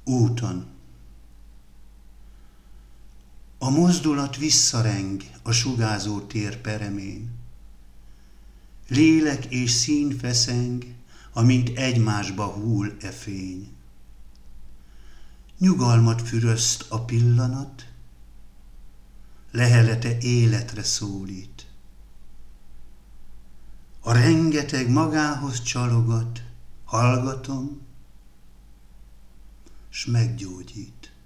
Úton. A mozdulat visszareng a sugárzó tér peremén. Lélek és szín feszeng, amint egymásba hull e fény. Nyugalmat füröszt a pillanat, lehelete életre szólít. A rengeteg magához csalogat, hallgatom, s meggyógyít.